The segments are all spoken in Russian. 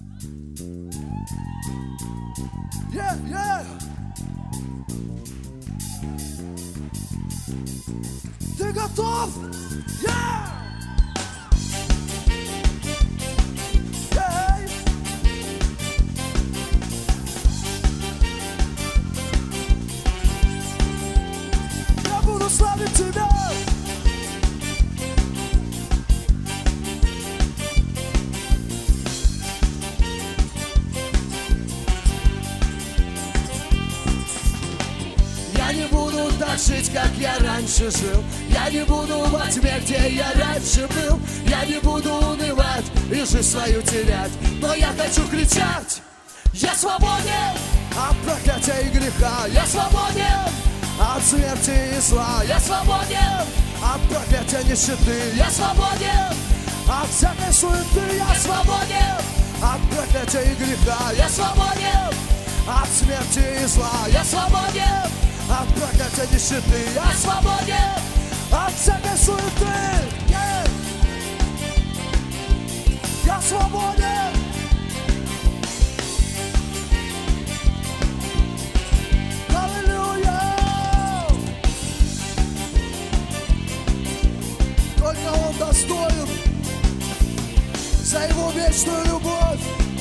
Yeah, yeah. Ты готов? Yeah! Yeah! Я буду славить тебя. Я не буду так жить, как я раньше жил. Я не буду во тьме, где я раньше был. Я не буду унывать и жизнь свою терять. Но я хочу кричать: я свободен от проклятия и греха. Я свободен от смерти и зла. Я свободен от проклятия нищеты. Я свободен от всякой суеты. Я свободен от проклятия и греха. Я свободен от смерти и зла. Я свободен от проклятия нищеты. Я свободен от всякой суеты. Yeah. Я свободен. Аллилуйя. Только Он достоин за Его вечную любовь.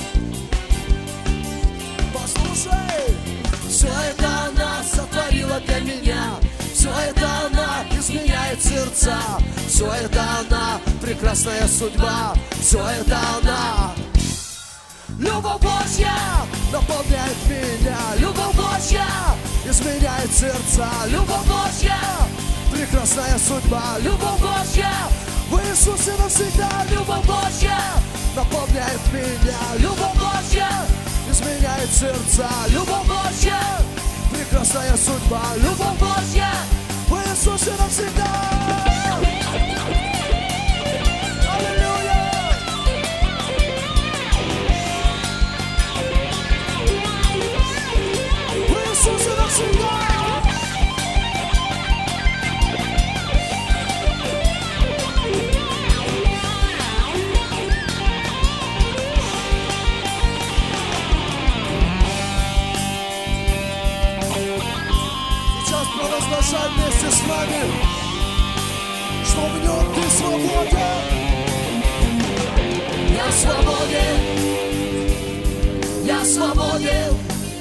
Послушай, все это она сотворила для меня. Все это она изменяет сердца. Все это она прекрасная судьба. Все это она. Любовь Божья наполняет меня. Любовь Божья изменяет сердца. Любовь Божья прекрасная судьба. Любовь Божья в Иисусе навсегда. Любовь Божья наполняет меня. Любовь Божья изменяет сердца. Любовь Божья прекрасная судьба. Любовь Божья в Иисусе навсегда. Аллилуйя. В Иисусе навсегда. Провозглашай вместе с нами, что в нем ты свободен. Я свободен. Я свободен.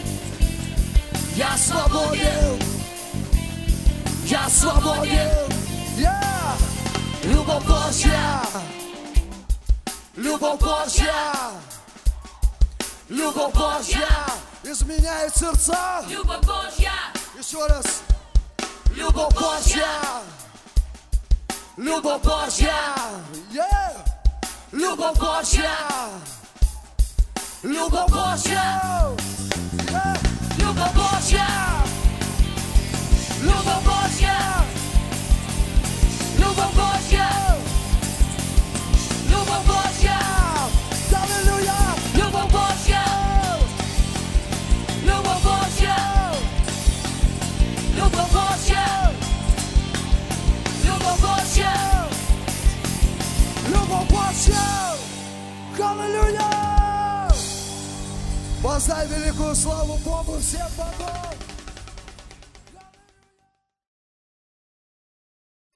Я свободен. Я свободен. Я любовь Божья. Любовь Божья. Любовь Божья изменяет сердца. Любовь Божья. Еще раз. Любовь Божья. Любовь Божья. Yeah. Любовь Божья. Любовь Божья. Yeah. Любовь Божья. Любовь Божья. Любовь Божья. Любовь Божья. Аллилуйя. Любовь Божья. Любовь Божья. Любовь Божья. Любовь Божья. Любовь Божья. Аллилуйя. Воздай великую славу Богу всех богов.